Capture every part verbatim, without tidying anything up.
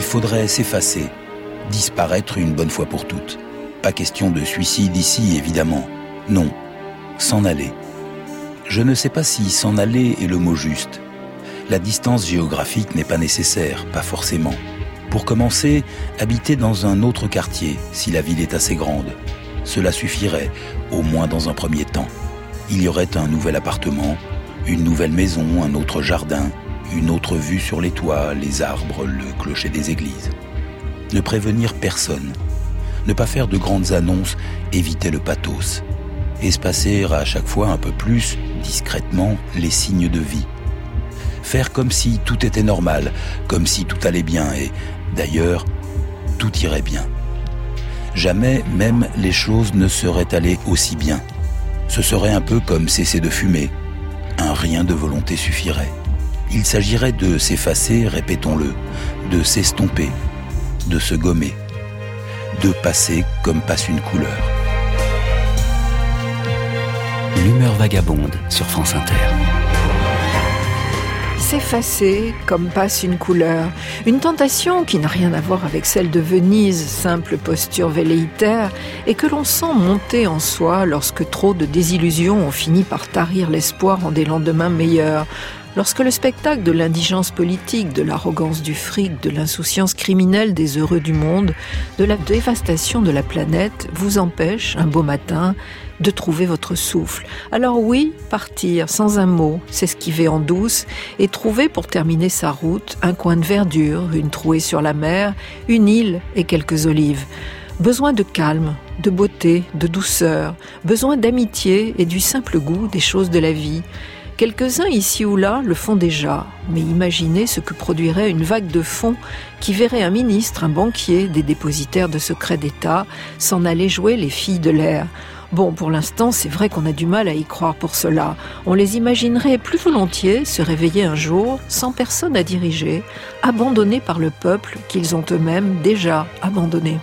faudrait s'effacer, disparaître une bonne fois pour toutes. Pas question de suicide ici, évidemment. Non, s'en aller. Je ne sais pas si s'en aller est le mot juste. La distance géographique n'est pas nécessaire, pas forcément. Pour commencer, habiter dans un autre quartier, si la ville est assez grande. Cela suffirait, au moins dans un premier temps. Il y aurait un nouvel appartement, une nouvelle maison, un autre jardin, une autre vue sur les toits, les arbres, le clocher des églises. Ne prévenir personne. Ne pas faire de grandes annonces, éviter le pathos. Espacer à chaque fois un peu plus, discrètement, les signes de vie. Faire comme si tout était normal, comme si tout allait bien et, d'ailleurs, tout irait bien. Jamais, même, les choses ne seraient allées aussi bien. Ce serait un peu comme cesser de fumer. Un rien de volonté suffirait. Il s'agirait de s'effacer, répétons-le, de s'estomper, de se gommer, de passer comme passe une couleur. L'humeur vagabonde sur France Inter. S'effacer comme passe une couleur. Une tentation qui n'a rien à voir avec celle de Venise, simple posture velléitaire, et que l'on sent monter en soi lorsque trop de désillusions ont fini par tarir l'espoir en des lendemains meilleurs. Lorsque le spectacle de l'indigence politique, de l'arrogance du fric, de l'insouciance criminelle des heureux du monde, de la dévastation de la planète vous empêche, un beau matin, de trouver votre souffle. Alors oui, partir sans un mot, s'esquiver en douce et trouver pour terminer sa route un coin de verdure, une trouée sur la mer, une île et quelques olives. Besoin de calme, de beauté, de douceur, besoin d'amitié et du simple goût des choses de la vie. Quelques-uns ici ou là le font déjà, mais imaginez ce que produirait une vague de fonds qui verrait un ministre, un banquier, des dépositaires de secrets d'État s'en aller jouer les filles de l'air. Bon, pour l'instant, c'est vrai qu'on a du mal à y croire pour cela. On les imaginerait plus volontiers se réveiller un jour, sans personne à diriger, abandonnés par le peuple qu'ils ont eux-mêmes déjà abandonné.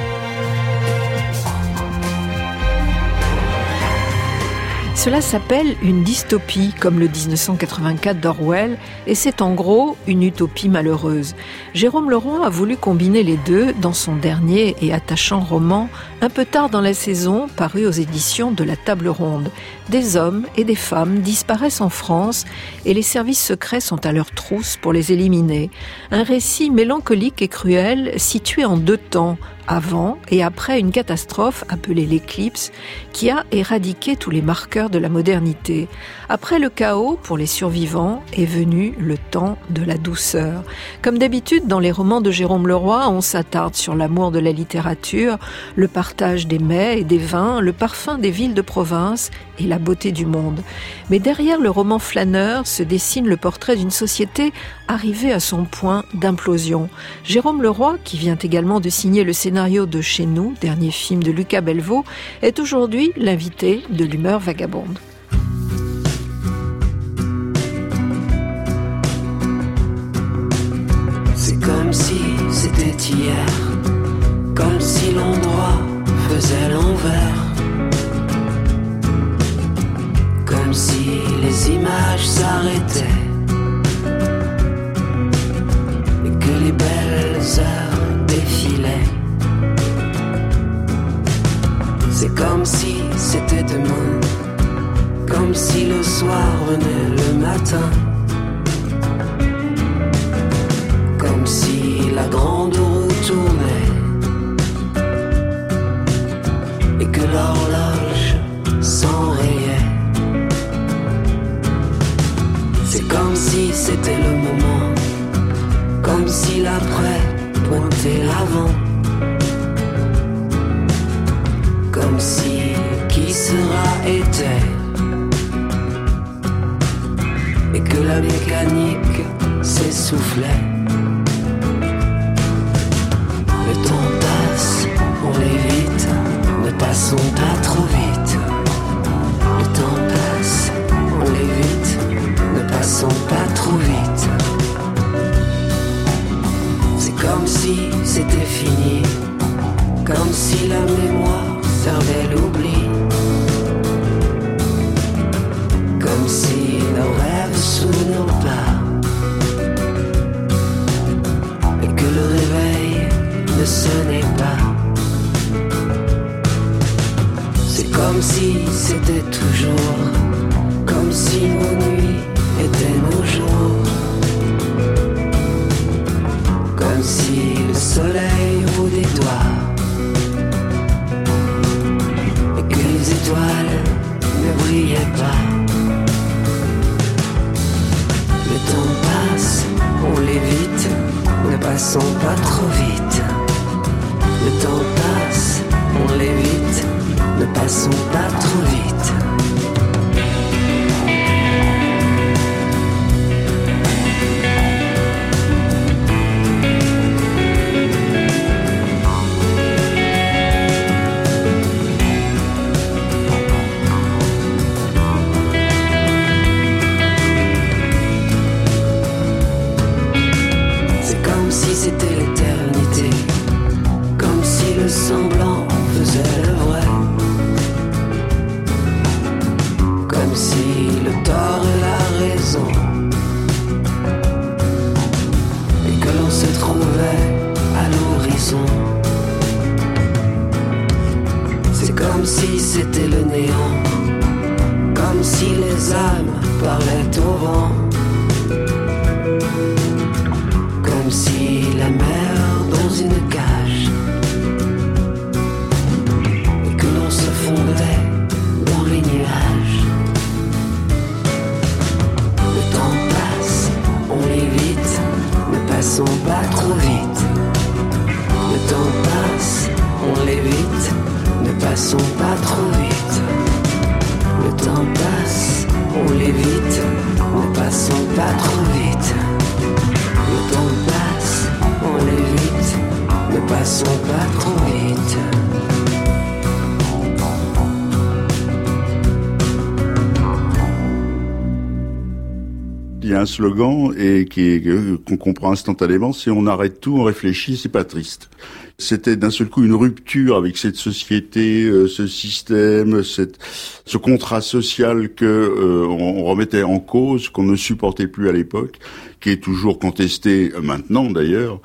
Cela s'appelle une dystopie, comme le dix-neuf cent quatre-vingt-quatre d'Orwell, et c'est en gros une utopie malheureuse. Jérôme Leroy a voulu combiner les deux dans son dernier et attachant roman, un peu tard dans la saison, paru aux éditions de la Table Ronde. Des hommes et des femmes disparaissent en France et les services secrets sont à leur trousse pour les éliminer. Un récit mélancolique et cruel situé en deux temps, avant et après une catastrophe appelée l'éclipse, qui a éradiqué tous les marqueurs de la modernité. Après le chaos, pour les survivants, est venu le temps de la douceur. Comme d'habitude, dans les romans de Jérôme Leroy, on s'attarde sur l'amour de la littérature, le partage des mets et des vins, le parfum des villes de province et la beauté du monde. Mais derrière le roman flâneur se dessine le portrait d'une société arrivée à son point d'implosion. Jérôme Leroy, qui vient également de signer le scénario de Chez nous, dernier film de Lucas Bellevaux, est aujourd'hui l'invité de l'humeur vagabonde. C'est comme si c'était hier, comme si l'endroit faisait l'envers, comme si les images s'arrêtaient et que les belles heures défilaient. C'est comme si c'était demain, comme si le soir venait le matin, comme si la grande roue tournait et que l'horloge s'enrayait. C'est comme si c'était le moment, comme si l'après pointait l'avant, comme si qui sera était, et que la mécanique s'essoufflait. Le temps passe, on l'évite, ne passons pas trop vite. Le temps passe, on l'évite, ne passons pas trop vite. C'est comme si c'était fini, comme si la mémoire servait l'oubli, comme si nos rêves sous nos pas, et que le réveil passons pas trop vite. Le temps passe, on l'évite, ne passons pas trop vite. C'était l'éternité, comme si le semblant faisait le vrai, comme si le tort et la raison, et que l'on se trouvait à l'horizon. C'est comme si c'était le néant, comme si les âmes parlaient au vent, comme si la mer dans une cage, et que l'on se fondait dans les nuages. Le temps passe, on l'évite, ne passons pas trop vite. Le temps passe, on l'évite, ne passons pas trop vite. Le temps passe, on l'évite, ne passons pas trop vite. Le temps passe, on l'évite, ne passons pas trop vite. Il y a un slogan et qui est, qu'on comprend instantanément, c'est on arrête tout, on réfléchit, c'est pas triste. C'était d'un seul coup une rupture avec cette société, euh, ce système, cette, ce contrat social que euh, on remettait en cause, qu'on ne supportait plus à l'époque, qui est toujours contesté maintenant d'ailleurs.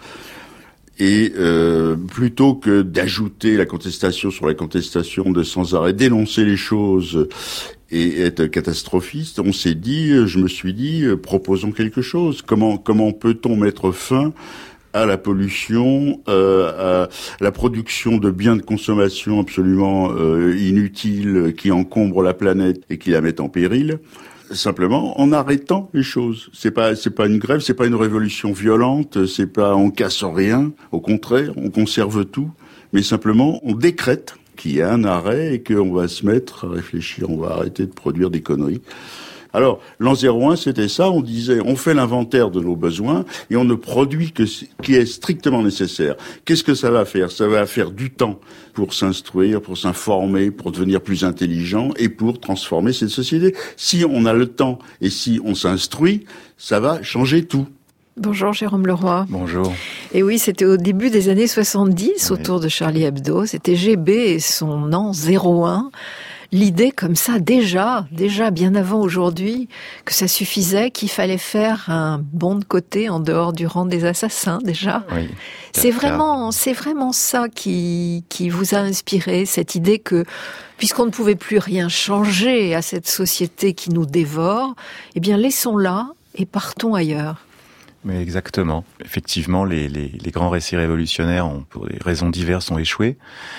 Et euh, plutôt que d'ajouter la contestation sur la contestation, de sans arrêt dénoncer les choses et être catastrophiste, on s'est dit, je me suis dit, proposons quelque chose. Comment comment peut-on mettre fin à la pollution, euh, à la production de biens de consommation absolument euh, inutiles qui encombrent la planète et qui la mettent en péril, simplement en arrêtant les choses. C'est pas c'est pas une grève, c'est pas une révolution violente, c'est pas on casse rien, au contraire, on conserve tout, mais simplement on décrète qu'il y a un arrêt et qu'on va se mettre à réfléchir, on va arrêter de produire des conneries. Alors, l'an zéro un, c'était ça, on disait, on fait l'inventaire de nos besoins et on ne produit que ce qui est strictement nécessaire. Qu'est-ce que ça va faire? Ça va faire du temps pour s'instruire, pour s'informer, pour devenir plus intelligent et pour transformer cette société. Si on a le temps et si on s'instruit, ça va changer tout. Bonjour Jérôme Leroy. Bonjour. Et oui, c'était au début des années soixante-dix, oui. Autour de Charlie Hebdo. C'était G B et son an zéro un. L'idée comme ça, déjà, déjà bien avant aujourd'hui, que ça suffisait, qu'il fallait faire un bond de côté en dehors du rang des assassins, déjà. Oui, c'est vraiment, c'est vraiment ça qui, qui vous a inspiré, cette idée que, puisqu'on ne pouvait plus rien changer à cette société qui nous dévore, eh bien, laissons-la et partons ailleurs. Mais exactement. Effectivement, les, les, les grands récits révolutionnaires, ont, pour des raisons diverses, ont échoué.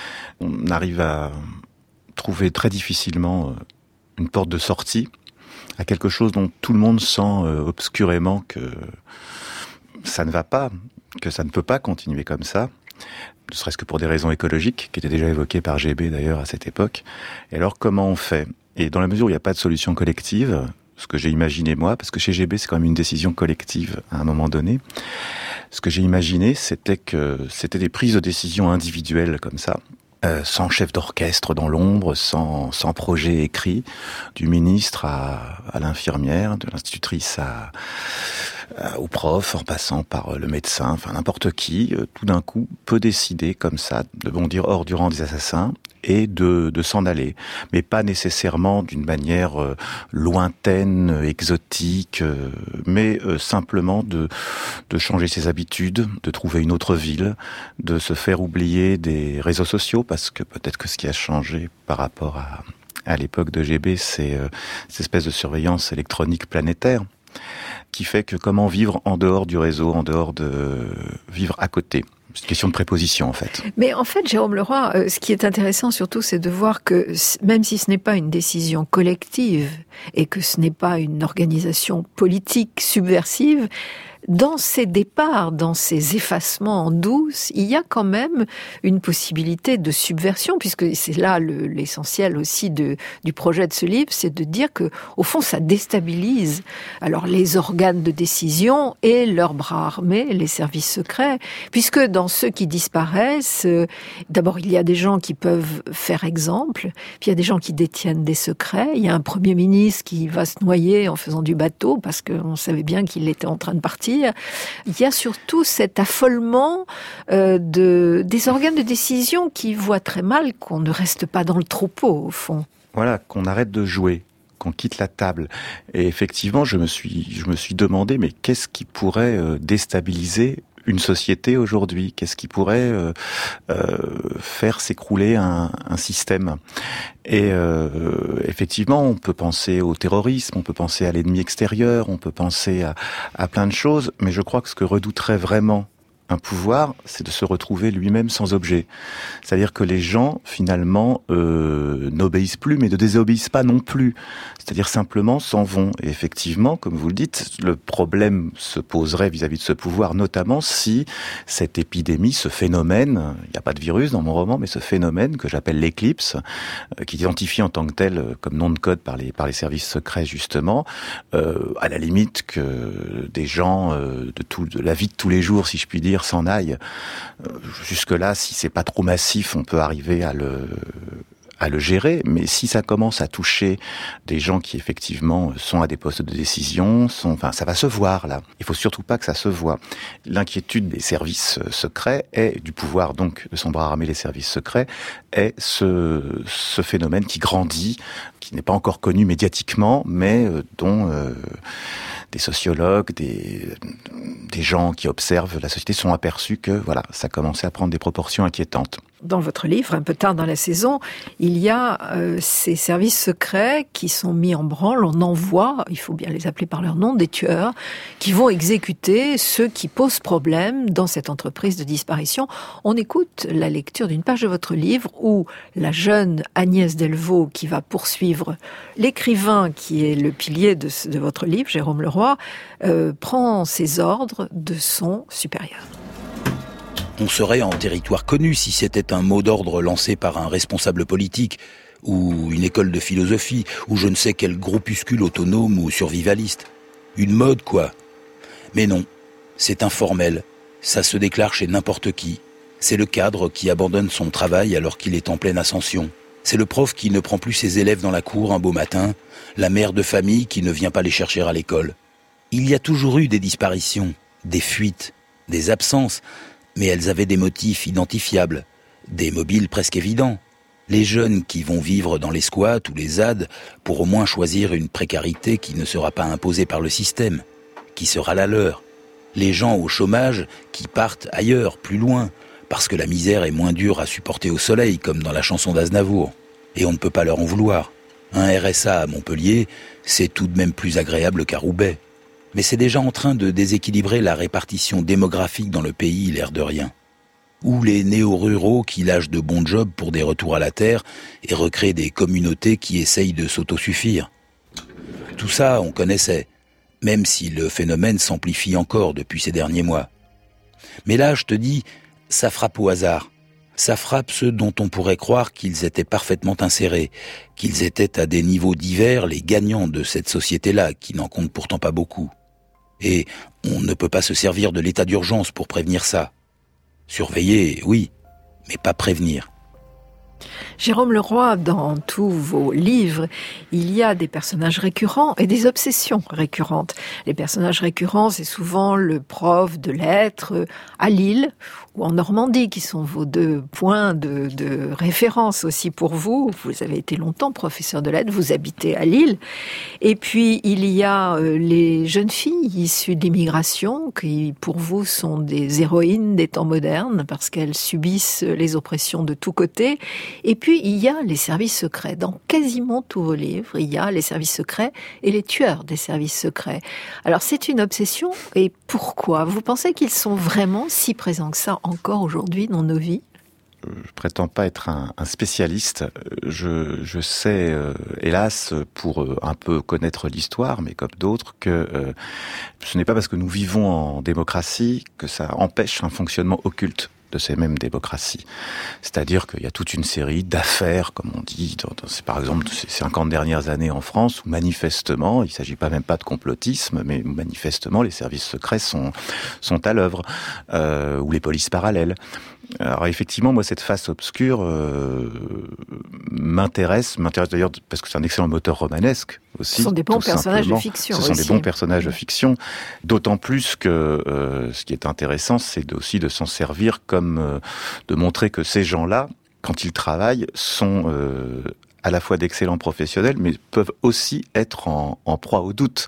On arrive à trouver très difficilement une porte de sortie à quelque chose dont tout le monde sent obscurément que ça ne va pas, que ça ne peut pas continuer comme ça, ne serait-ce que pour des raisons écologiques, qui étaient déjà évoquées par G B d'ailleurs à cette époque. Et alors comment on fait? Et dans la mesure où il n'y a pas de solution collective, ce que j'ai imaginé moi, parce que chez G B c'est quand même une décision collective à un moment donné, ce que j'ai imaginé c'était que c'était des prises de décision individuelles comme ça, Euh, sans chef d'orchestre dans l'ombre, sans, sans projet écrit, du ministre à, à l'infirmière, de l'institutrice à, à, au prof, en passant par le médecin, enfin n'importe qui, euh, tout d'un coup peut décider comme ça de bondir hors du rang des assassins et de, de s'en aller, mais pas nécessairement d'une manière euh, lointaine, exotique, euh, mais euh, simplement de, de changer ses habitudes, de trouver une autre ville, de se faire oublier des réseaux sociaux, parce que peut-être que ce qui a changé par rapport à, à l'époque de G B, c'est euh, cette espèce de surveillance électronique planétaire, qui fait que comment vivre en dehors du réseau, en dehors de vivre à côté C'est une question de préposition, en fait. Mais en fait, Jérôme Leroy, euh, ce qui est intéressant surtout, c'est de voir que même si ce n'est pas une décision collective et que ce n'est pas une organisation politique subversive, dans ces départs, dans ces effacements en douce, il y a quand même une possibilité de subversion, puisque c'est là le, l'essentiel aussi de, du projet de ce livre, c'est de dire que, au fond, ça déstabilise alors les organes de décision et leurs bras armés, les services secrets, puisque dans ceux qui disparaissent, euh, d'abord il y a des gens qui peuvent faire exemple, puis il y a des gens qui détiennent des secrets, il y a un Premier ministre qui va se noyer en faisant du bateau, parce qu'on savait bien qu'il était en train de partir. Il y a surtout cet affolement euh, de, des organes de décision qui voient très mal qu'on ne reste pas dans le troupeau, au fond. Voilà, qu'on arrête de jouer, qu'on quitte la table. Et effectivement, je me suis, je me suis demandé, mais qu'est-ce qui pourrait euh, déstabiliser une société aujourd'hui? Qu'est-ce qui pourrait euh, euh, faire s'écrouler un, un système? Et euh, effectivement, on peut penser au terrorisme, on peut penser à l'ennemi extérieur, on peut penser à, à plein de choses, mais je crois que ce que redouterait vraiment un pouvoir, c'est de se retrouver lui-même sans objet. C'est-à-dire que les gens, finalement, euh, n'obéissent plus, mais ne désobéissent pas non plus. C'est-à-dire simplement s'en vont. Et effectivement, comme vous le dites, le problème se poserait vis-à-vis de ce pouvoir, notamment si cette épidémie, ce phénomène, il n'y a pas de virus dans mon roman, mais ce phénomène que j'appelle l'éclipse, euh, qui est identifié en tant que tel euh, comme nom de code par les, par les services secrets, justement, euh, à la limite que des gens euh, de, tout, de la vie de tous les jours, si je puis dire, s'en aille. Jusque-là, si c'est pas trop massif, on peut arriver à le à le gérer, mais si ça commence à toucher des gens qui effectivement sont à des postes de décision, sont, enfin, ça va se voir là. Il faut surtout pas que ça se voie. L'inquiétude des services secrets et du pouvoir donc de son bras armé, les services secrets, est ce ce phénomène qui grandit, qui n'est pas encore connu médiatiquement, mais dont euh, des sociologues, des, des gens qui observent la société sont aperçus que voilà, ça commençait à prendre des proportions inquiétantes. Dans votre livre, un peu tard dans la saison, il y a euh, ces services secrets qui sont mis en branle. On envoie, il faut bien les appeler par leur nom, des tueurs qui vont exécuter ceux qui posent problème dans cette entreprise de disparition. On écoute la lecture d'une page de votre livre où la jeune Agnès Delvaux, qui va poursuivre l'écrivain qui est le pilier de, de votre livre, Jérôme Leroy, euh, prend ses ordres de son supérieur. On serait en territoire connu si c'était un mot d'ordre lancé par un responsable politique, ou une école de philosophie, ou je ne sais quel groupuscule autonome ou survivaliste. Une mode, quoi. Mais non, c'est informel, ça se déclare chez n'importe qui. C'est le cadre qui abandonne son travail alors qu'il est en pleine ascension. C'est le prof qui ne prend plus ses élèves dans la cour un beau matin, la mère de famille qui ne vient pas les chercher à l'école. Il y a toujours eu des disparitions, des fuites, des absences, mais elles avaient des motifs identifiables, des mobiles presque évidents. Les jeunes qui vont vivre dans les squats ou les Z A D pour au moins choisir une précarité qui ne sera pas imposée par le système, qui sera la leur. Les gens au chômage qui partent ailleurs, plus loin, parce que la misère est moins dure à supporter au soleil, comme dans la chanson d'Aznavour. Et on ne peut pas leur en vouloir. Un R S A à Montpellier, c'est tout de même plus agréable qu'à Roubaix. Mais c'est déjà en train de déséquilibrer la répartition démographique dans le pays, l'air de rien. Ou les néo-ruraux qui lâchent de bons jobs pour des retours à la terre et recréent des communautés qui essayent de s'autosuffire. Tout ça, on connaissait, même si le phénomène s'amplifie encore depuis ces derniers mois. Mais là, je te dis, ça frappe au hasard. Ça frappe ceux dont on pourrait croire qu'ils étaient parfaitement insérés, qu'ils étaient à des niveaux divers les gagnants de cette société-là, qui n'en compte pourtant pas beaucoup. Et on ne peut pas se servir de l'état d'urgence pour prévenir ça. Surveiller, oui, mais pas prévenir. Jérôme Leroy, dans tous vos livres, il y a des personnages récurrents et des obsessions récurrentes. Les personnages récurrents, c'est souvent le prof de lettres à Lille ou en Normandie, qui sont vos deux points de, de référence aussi pour vous. Vous avez été longtemps professeur de lettres, vous habitez à Lille. Et puis, il y a les jeunes filles issues de l'immigration, qui pour vous sont des héroïnes des temps modernes, parce qu'elles subissent les oppressions de tous côtés. Et puis, il y a les services secrets. Dans quasiment tous vos livres, il y a les services secrets et les tueurs des services secrets. Alors, c'est une obsession. Et pourquoi ? Vous pensez qu'ils sont vraiment si présents que ça encore aujourd'hui dans nos vies ? Je prétends pas être un, un spécialiste. Je, je sais, euh, hélas, pour euh, un peu connaître l'histoire, mais comme d'autres, que euh, ce n'est pas parce que nous vivons en démocratie que ça empêche un fonctionnement occulte de ces mêmes démocraties. C'est-à-dire qu'il y a toute une série d'affaires, comme on dit, dans, dans, par exemple, ces cinquante dernières années en France, où manifestement, il ne s'agit pas même pas de complotisme, mais manifestement, les services secrets sont, sont à l'œuvre, euh, ou les polices parallèles. Alors effectivement, moi, cette face obscure euh, m'intéresse, m'intéresse d'ailleurs parce que c'est un excellent moteur romanesque aussi. Ce sont des bons personnages de fiction. Ce sont aussi. des bons personnages de fiction, d'autant plus que euh, ce qui est intéressant, c'est aussi de s'en servir comme euh, de montrer que ces gens-là, quand ils travaillent, sont euh, à la fois d'excellents professionnels, mais peuvent aussi être en, en proie au doute.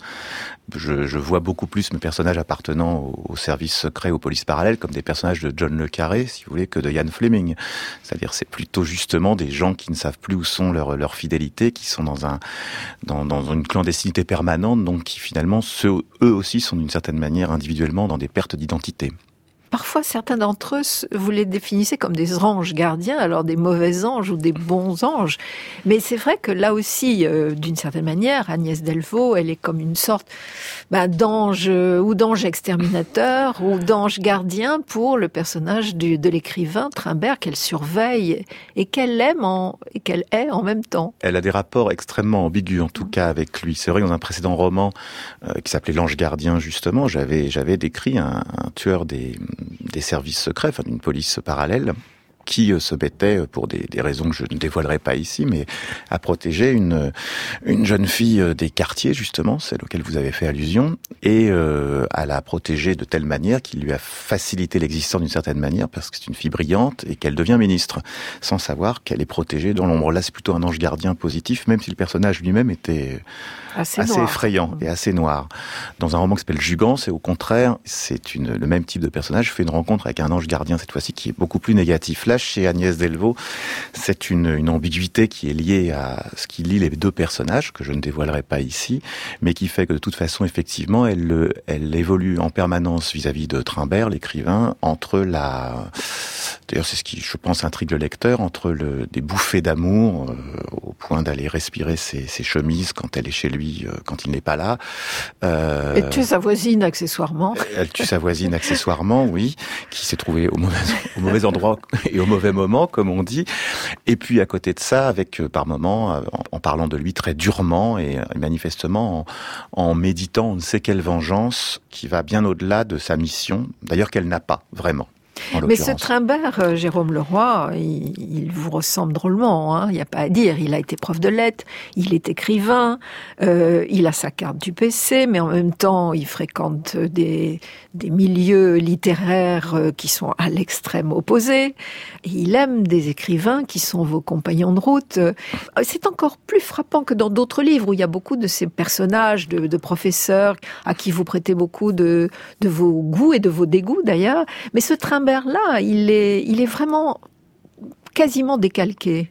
Je, je vois beaucoup plus mes personnages appartenant au, au service secret, aux polices parallèles, comme des personnages de John le Carré, si vous voulez, que de Ian Fleming. C'est-à-dire, c'est plutôt justement des gens qui ne savent plus où sont leurs leur fidélités, qui sont dans un dans, dans une clandestinité permanente, donc qui finalement, ceux, eux aussi, sont d'une certaine manière individuellement dans des pertes d'identité. Parfois, certains d'entre eux, vous les définissez comme des anges gardiens, alors des mauvais anges ou des bons anges. Mais c'est vrai que là aussi, euh, d'une certaine manière, Agnès Delvaux, elle est comme une sorte bah, d'ange euh, ou d'ange exterminateur ou d'ange gardien pour le personnage du, de l'écrivain Trimbert qu'elle surveille et qu'elle aime en, et qu'elle hait en même temps. Elle a des rapports extrêmement ambigus, en tout cas, avec lui. C'est vrai que dans un précédent roman euh, qui s'appelait L'Ange Gardien, justement, j'avais, j'avais décrit un, un tueur des... des services secrets, enfin d'une police parallèle, qui se mettait, pour des, des raisons que je ne dévoilerai pas ici, mais à protéger une, une jeune fille des quartiers, justement, celle auquel vous avez fait allusion, et euh, à la protéger de telle manière qu'il lui a facilité l'existence d'une certaine manière, parce que c'est une fille brillante, et qu'elle devient ministre, sans savoir qu'elle est protégée dans l'ombre. Là, c'est plutôt un ange gardien positif, même si le personnage lui-même était assez, assez effrayant et assez noir. Dans un roman qui s'appelle Jugant, c'est au contraire, c'est une, le même type de personnage, fait une rencontre avec un ange gardien, cette fois-ci, qui est beaucoup plus négatif. Là, chez Agnès Delvaux, c'est une, une ambiguïté qui est liée à ce qui lie les deux personnages, que je ne dévoilerai pas ici, mais qui fait que de toute façon, effectivement, elle, elle évolue en permanence vis-à-vis de Trimbert, l'écrivain, entre la... D'ailleurs, c'est ce qui, je pense, intrigue le lecteur, entre le, des bouffées d'amour, euh, au point d'aller respirer ses, ses chemises quand elle est chez lui, euh, quand il n'est pas là. Euh, elle tue sa voisine, accessoirement. Elle tue sa voisine, accessoirement, oui, qui s'est trouvée au mauvais, au mauvais endroit et au mauvais moment, comme on dit. Et puis, à côté de ça, avec, euh, par moments, euh, en, en parlant de lui très durement et, euh, manifestement, en, en méditant on ne sait quelle vengeance qui va bien au-delà de sa mission, d'ailleurs qu'elle n'a pas, vraiment. Mais ce Trimbert, euh, Jérôme Leroy, il, il vous ressemble drôlement, hein, il n'y a pas à dire. Il a été prof de lettres, il est écrivain, euh, il a sa carte du P C, mais en même temps, il fréquente des, des milieux littéraires euh, qui sont à l'extrême opposé. Et il aime des écrivains qui sont vos compagnons de route. C'est encore plus frappant que dans d'autres livres où il y a beaucoup de ces personnages de, de professeurs à qui vous prêtez beaucoup de, de vos goûts et de vos dégoûts d'ailleurs. Mais ce Trimbert là, il est, il est vraiment quasiment décalqué.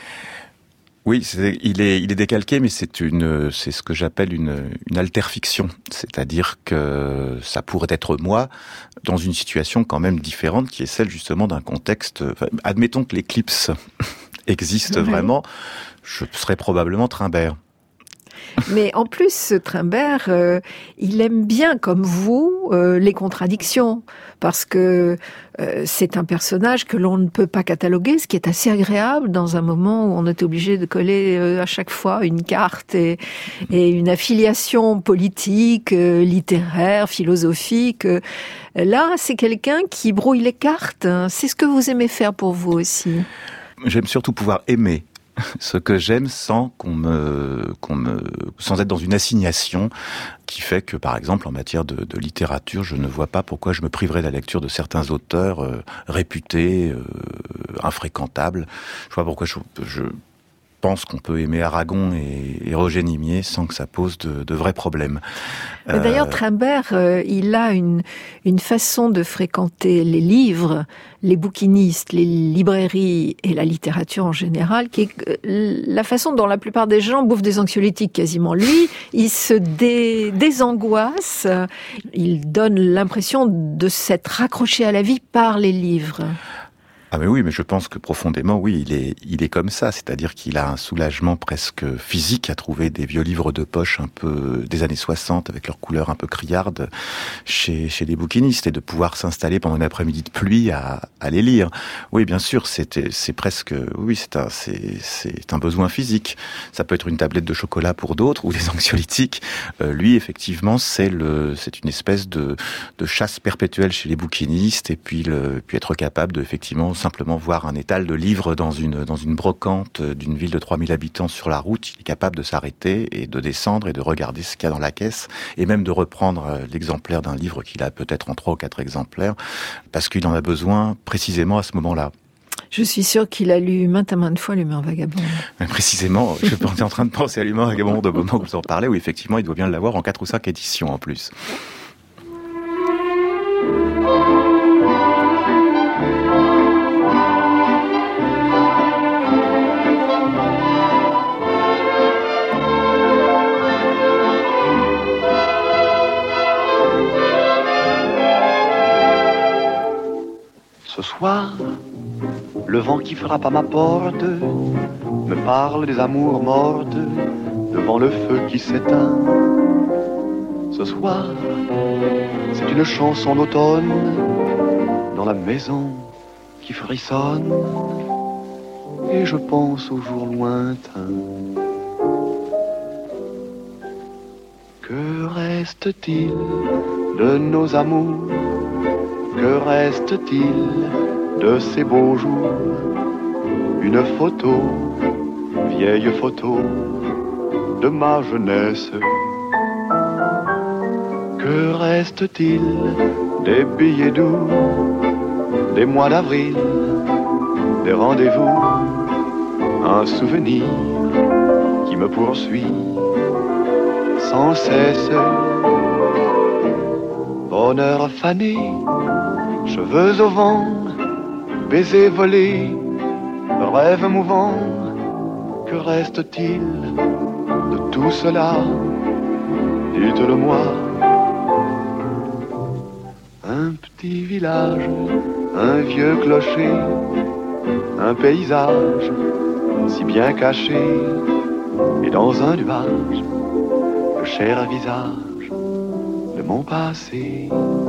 Oui, c'est, il est, il est décalqué, mais c'est une, c'est ce que j'appelle une, une alterfiction. C'est-à-dire que ça pourrait être moi dans une situation quand même différente, qui est celle justement d'un contexte. Enfin, admettons que l'éclipse existe oui. vraiment, je serais probablement Trimbert. Mais en plus, ce Trimbert, euh, il aime bien, comme vous, euh, les contradictions, parce que euh, c'est un personnage que l'on ne peut pas cataloguer, ce qui est assez agréable dans un moment où on est obligé de coller euh, à chaque fois une carte et, et une affiliation politique, euh, littéraire, philosophique. Là, c'est quelqu'un qui brouille les cartes. C'est ce que vous aimez faire pour vous aussi. J'aime surtout pouvoir aimer ce que j'aime sans qu'on me, qu'on me, sans être dans une assignation qui fait que, par exemple, en matière de, de littérature, je ne vois pas pourquoi je me priverais de la lecture de certains auteurs euh, réputés, euh, infréquentables. Je vois pourquoi je, je pense qu'on peut aimer Aragon et, et Roger Nimier sans que ça pose de, de vrais problèmes. Euh... D'ailleurs, Trimbert, euh, il a une, une façon de fréquenter les livres, les bouquinistes, les librairies et la littérature en général, qui est la façon dont la plupart des gens bouffent des anxiolytiques quasiment. Lui, il se dé, désangoisse, il donne l'impression de s'être raccroché à la vie par les livres. Ah mais oui, mais je pense que profondément, oui, il est, il est comme ça. C'est-à-dire qu'il a un soulagement presque physique à trouver des vieux livres de poche un peu des années soixante avec leur couleur un peu criarde chez, chez les bouquinistes et de pouvoir s'installer pendant une après-midi de pluie à, à les lire. Oui, bien sûr, c'est, c'est presque, oui, c'est un, c'est, c'est un besoin physique. Ça peut être une tablette de chocolat pour d'autres ou des anxiolytiques. Euh, lui, effectivement, c'est le, c'est une espèce de, de chasse perpétuelle chez les bouquinistes et puis le, puis être capable de, effectivement, simplement voir un étal de livres dans une, dans une brocante d'une ville de trois mille habitants sur la route, il est capable de s'arrêter et de descendre et de regarder ce qu'il y a dans la caisse et même de reprendre l'exemplaire d'un livre qu'il a peut-être en trois ou quatre exemplaires parce qu'il en a besoin précisément à ce moment-là. Je suis sûre qu'il a lu maintes et maintes fois L'Humeur vagabonde. Précisément, je suis en train de penser à L'Humeur vagabonde au moment où vous en parlez, où effectivement il doit bien l'avoir en quatre ou cinq éditions en plus. Ce soir, le vent qui frappe à ma porte me parle des amours mortes devant le feu qui s'éteint. Ce soir, c'est une chanson d'automne dans la maison qui frissonne et je pense aux jours lointains. Que reste-t-il de nos amours? Que reste-t-il de ces beaux jours? Une photo, vieille photo de ma jeunesse. Que reste-t-il des billets doux, des mois d'avril, des rendez-vous? Un souvenir qui me poursuit sans cesse. Bonheur fané, cheveux au vent, baisers volés, rêves mouvants. Que reste-t-il de tout cela? Dites-le-moi. Un petit village, un vieux clocher, un paysage si bien caché, et dans un nuage, le cher visage de mon passé.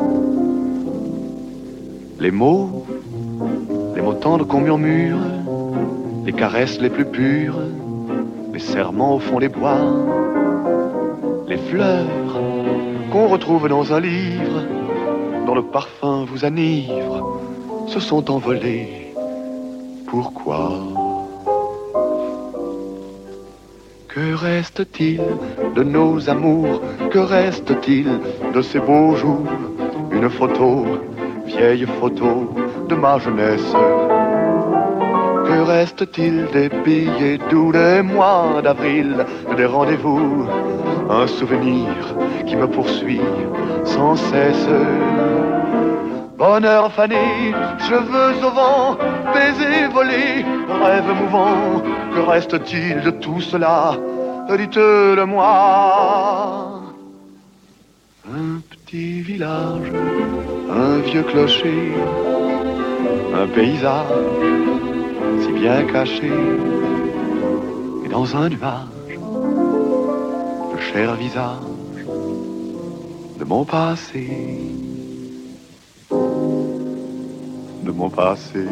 Les mots, les mots tendres qu'on murmure, les caresses les plus pures, les serments au fond des bois, les fleurs qu'on retrouve dans un livre, dont le parfum vous enivre, se sont envolés. Pourquoi? Que reste-t-il de nos amours? Que reste-t-il de ces beaux jours? Une photo, vieille photo de ma jeunesse. Que reste-t-il des billets doux, des mois d'avril, des rendez-vous? Un souvenir qui me poursuit sans cesse. Bonheur fané, cheveux au vent, baisers volés, rêves mouvants. Que reste-t-il de tout cela? Dites-le-moi. Un petit village, un vieux clocher, un paysage si bien caché, et dans un nuage, le cher visage de mon passé, de mon passé.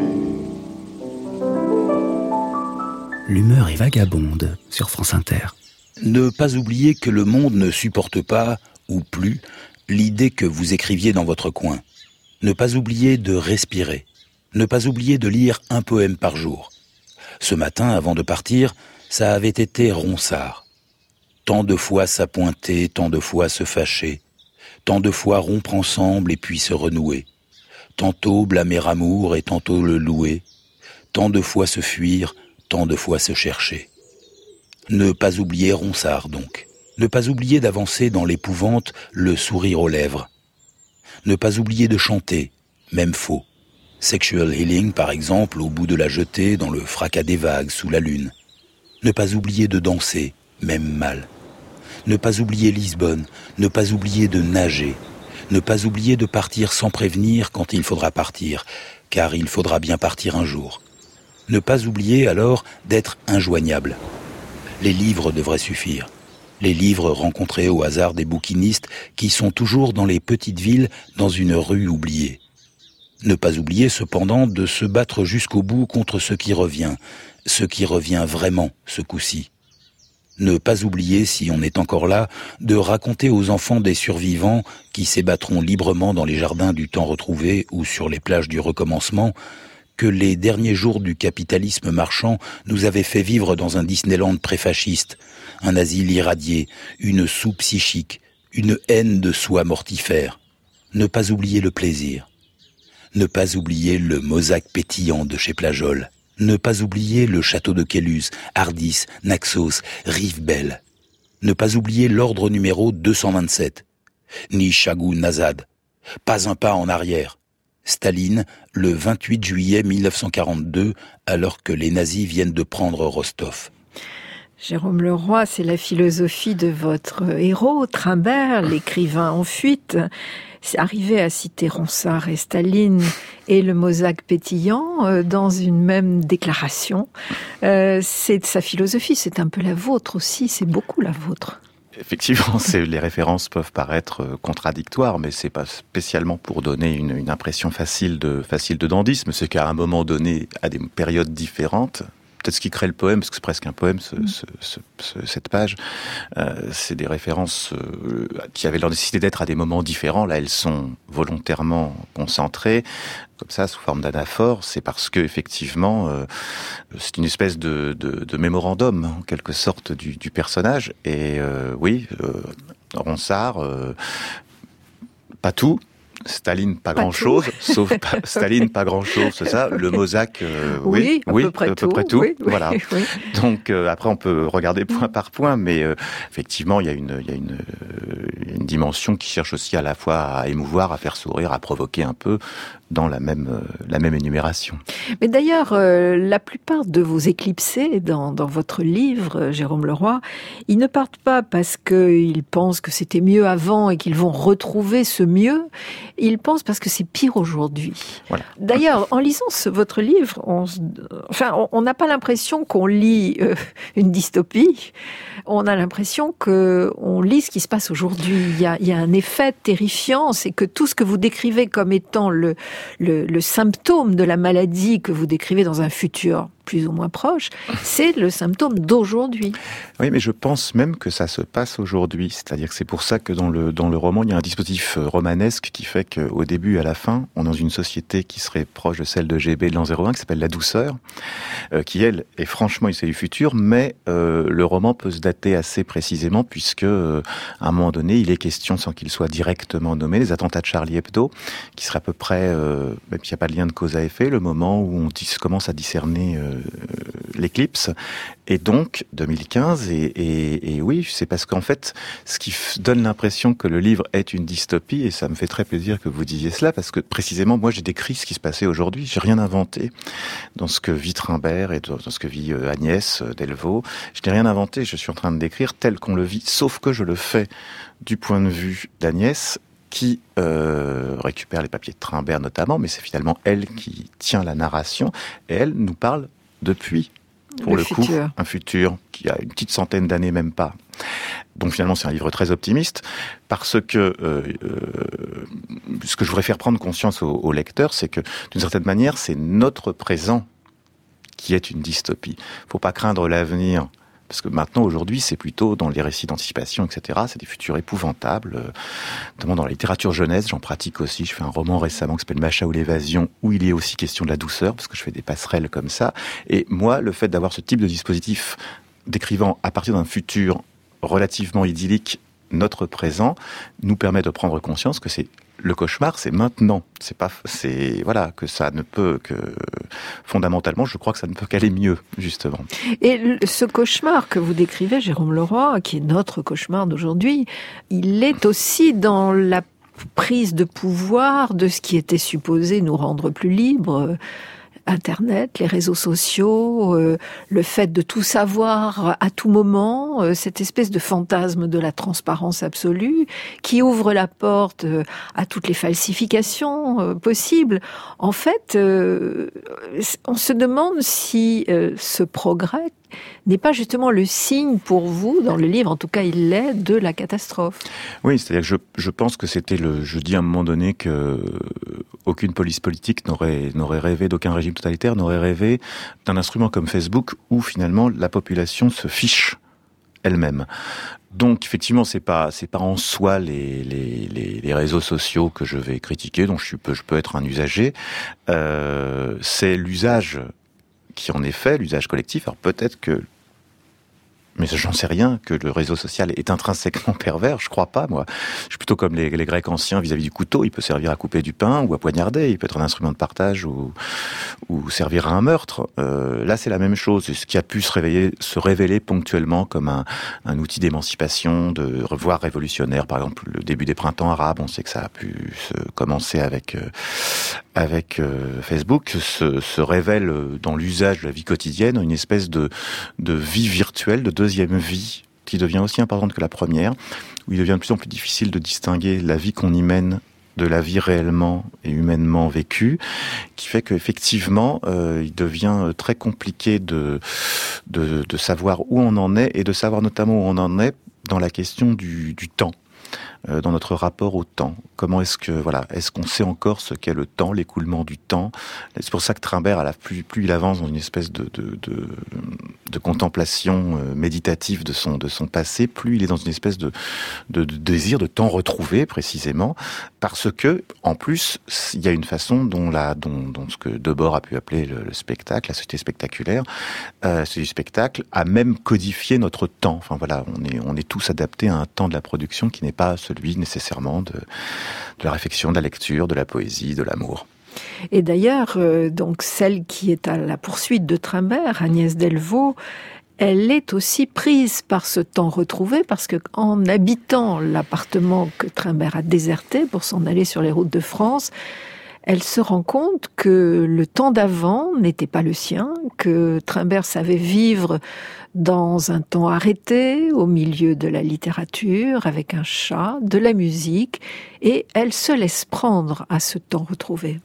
L'humeur est vagabonde sur France Inter. Ne pas oublier que le monde ne supporte pas, ou plus, l'idée que vous écriviez dans votre coin. Ne pas oublier de respirer. Ne pas oublier de lire un poème par jour. Ce matin, avant de partir, ça avait été Ronsard. Tant de fois s'appointer, tant de fois se fâcher, tant de fois rompre ensemble et puis se renouer, tantôt blâmer amour et tantôt le louer, tant de fois se fuir, tant de fois se chercher. Ne pas oublier Ronsard, donc. Ne pas oublier d'avancer dans l'épouvante, le sourire aux lèvres. Ne pas oublier de chanter, même faux. Sexual Healing, par exemple, au bout de la jetée, dans le fracas des vagues, sous la lune. Ne pas oublier de danser, même mal. Ne pas oublier Lisbonne, ne pas oublier de nager. Ne pas oublier de partir sans prévenir quand il faudra partir, car il faudra bien partir un jour. Ne pas oublier alors d'être injoignable. Les livres devraient suffire. Les livres rencontrés au hasard des bouquinistes qui sont toujours dans les petites villes, dans une rue oubliée. Ne pas oublier cependant de se battre jusqu'au bout contre ce qui revient, ce qui revient vraiment ce coup-ci. Ne pas oublier, si on est encore là, de raconter aux enfants des survivants qui s'ébattront librement dans les jardins du temps retrouvé ou sur les plages du recommencement, que les derniers jours du capitalisme marchand nous avaient fait vivre dans un Disneyland préfasciste, un asile irradié, une soupe psychique, une haine de soi mortifère. Ne pas oublier le plaisir. Ne pas oublier le mosaque pétillant de chez Plageol. Ne pas oublier le château de Quélus, Ardis, Naxos, Rivebelle. Ne pas oublier l'ordre numéro deux cent vingt-sept. Ni Chagou Nazad. Pas un pas en arrière. Staline, le vingt-huit juillet mille neuf cent quarante-deux, alors que les nazis viennent de prendre Rostov. Jérôme Leroy, c'est la philosophie de votre héros, Trimbert, l'écrivain en fuite. C'est arrivé à citer Ronsard et Staline et le mosaque pétillant dans une même déclaration. Euh, c'est sa philosophie, c'est un peu la vôtre aussi, c'est beaucoup la vôtre. Effectivement, c'est, les références peuvent paraître contradictoires, mais c'est pas spécialement pour donner une, une impression facile de, facile de dandysme. C'est qu'à un moment donné, à des périodes différentes, peut-être ce qui crée le poème, parce que c'est presque un poème, ce, mmh. ce, ce, ce, cette page, euh, c'est des références euh, qui avaient leur nécessité d'être à des moments différents. Là, elles sont volontairement concentrées, comme ça, sous forme d'anaphore. C'est parce que, effectivement, euh, c'est une espèce de, de, de mémorandum, en quelque sorte, du, du personnage. Et euh, oui, euh, Ronsard, euh, pas tout. Staline, pas, pas grand-chose, sauf pas, Staline, pas grand-chose, c'est ça. Le mosaque, euh, oui, oui, à oui, peu près à tout. peu près tout. Oui, voilà. Oui, oui. Donc euh, après, on peut regarder point par point, mais euh, effectivement, il y a une, il y a une, euh, une dimension qui cherche aussi à la fois à émouvoir, à faire sourire, à provoquer un peu dans la même, euh, la même énumération. Mais d'ailleurs, euh, la plupart de vos éclipsés dans, dans votre livre, Jérôme Leroy, ils ne partent pas parce qu'ils pensent que c'était mieux avant et qu'ils vont retrouver ce mieux. Ils pensent parce que c'est pire aujourd'hui. Voilà. D'ailleurs, en lisant ce, votre livre, on, enfin, on n'a pas l'impression qu'on lit euh, une dystopie. On a l'impression qu'on lit ce qui se passe aujourd'hui. Il y a, il y a un effet terrifiant, c'est que tout ce que vous décrivez comme étant le, le, le symptôme de la maladie que vous décrivez dans un futur plus ou moins proche, c'est le symptôme d'aujourd'hui. Oui, mais je pense même que ça se passe aujourd'hui. C'est-à-dire que c'est pour ça que dans le, dans le roman, il y a un dispositif romanesque qui fait qu'au début et à la fin, on est dans une société qui serait proche de celle de G B de l'an zéro un, qui s'appelle La Douceur, euh, qui, elle, est franchement issue du futur, mais euh, le roman peut se dater assez précisément, puisque euh, à un moment donné, il est question, sans qu'il soit directement nommé, des attentats de Charlie Hebdo, qui serait à peu près, euh, même s'il n'y a pas de lien de cause à effet, le moment où on dis- commence à discerner euh, l'éclipse, et donc deux mille quinze, et, et, et oui, c'est parce qu'en fait, ce qui f- donne l'impression que le livre est une dystopie, et ça me fait très plaisir que vous disiez cela, parce que précisément, moi j'ai décrit ce qui se passait aujourd'hui, j'ai rien inventé dans ce que vit Trimbert et dans ce que vit euh, Agnès euh, Delvaux, je n'ai rien inventé, je suis en train de décrire tel qu'on le vit, sauf que je le fais du point de vue d'Agnès, qui euh, récupère les papiers de Trimbert notamment, mais c'est finalement elle qui tient la narration, et elle nous parle depuis, pour le, le coup, futur. un futur qui a une petite centaine d'années, même pas. Donc finalement, c'est un livre très optimiste, parce que euh, euh, ce que je voudrais faire prendre conscience au, au lecteur, c'est que, d'une certaine manière, c'est notre présent qui est une dystopie. Faut pas craindre l'avenir. Parce que maintenant, aujourd'hui, c'est plutôt dans les récits d'anticipation, et cetera. C'est des futurs épouvantables. Euh, notamment dans la littérature jeunesse, j'en pratique aussi. Je fais un roman récemment qui s'appelle Macha ou l'évasion, où il est aussi question de la douceur, parce que je fais des passerelles comme ça. Et moi, le fait d'avoir ce type de dispositif décrivant à partir d'un futur relativement idyllique notre présent, nous permet de prendre conscience que c'est le cauchemar, c'est maintenant. C'est pas, c'est voilà que ça ne peut que fondamentalement, je crois que ça ne peut qu'aller mieux, justement. Et ce cauchemar que vous décrivez, Jérôme Leroy, qui est notre cauchemar d'aujourd'hui, il est aussi dans la prise de pouvoir de ce qui était supposé nous rendre plus libres. Internet, les réseaux sociaux, euh, le fait de tout savoir à tout moment, euh, cette espèce de fantasme de la transparence absolue qui ouvre la porte euh, à toutes les falsifications euh, possibles. En fait, euh, on se demande si euh, ce progrès n'est pas justement le signe pour vous, dans le livre, en tout cas il l'est, de la catastrophe. Oui, c'est-à-dire que je, je pense que c'était le... Je dis à un moment donné que aucune police politique n'aurait, n'aurait rêvé, d'aucun régime totalitaire n'aurait rêvé d'un instrument comme Facebook où finalement la population se fiche elle-même. Donc effectivement, c'est pas c'est pas en soi les les les, les réseaux sociaux que je vais critiquer, dont je suis je peux être un usager. Euh, c'est l'usage qui en est fait, l'usage collectif. Alors peut-être que, mais j'en sais rien, que le réseau social est intrinsèquement pervers, je crois pas, moi. Je suis plutôt comme les, les Grecs anciens vis-à-vis du couteau, il peut servir à couper du pain ou à poignarder, il peut être un instrument de partage ou, ou servir à un meurtre. Euh, là, c'est la même chose, c'est ce qui a pu se révéler, se révéler ponctuellement comme un, un outil d'émancipation, de revoir révolutionnaire. Par exemple, le début des printemps arabes, on sait que ça a pu se commencer avec... Euh, avec euh, Facebook, se, se révèle dans l'usage de la vie quotidienne une espèce de, de vie virtuelle, de deuxième vie, qui devient aussi importante que la première, où il devient de plus en plus difficile de distinguer la vie qu'on y mène de la vie réellement et humainement vécue, qui fait qu'effectivement, euh, il devient très compliqué de, de, de savoir où on en est, et de savoir notamment où on en est dans la question du, du temps. Dans notre rapport au temps. Comment est-ce que, voilà, est-ce qu'on sait encore ce qu'est le temps, l'écoulement du temps? C'est pour ça que Trimbert, à la, plus, plus il avance dans une espèce de, de, de, de contemplation méditative de son, de son passé, plus il est dans une espèce de, de, de désir de temps retrouvé, précisément, parce que, en plus, il y a une façon dont, la, dont, dont ce que Debord a pu appeler le, le spectacle, la société spectaculaire, euh, ce spectacle a même codifié notre temps. Enfin voilà, on est, on est tous adaptés à un temps de la production qui n'est pas celui nécessairement de, de la réflexion, de la lecture, de la poésie, de l'amour. Et d'ailleurs, euh, donc celle qui est à la poursuite de Trimbert, Agnès Delvaux, elle est aussi prise par ce temps retrouvé, parce que en habitant l'appartement que Trimbert a déserté pour s'en aller sur les routes de France, elle se rend compte que le temps d'avant n'était pas le sien, que Trimbert savait vivre dans un temps arrêté, au milieu de la littérature, avec un chat, de la musique, et elle se laisse prendre à ce temps retrouvé.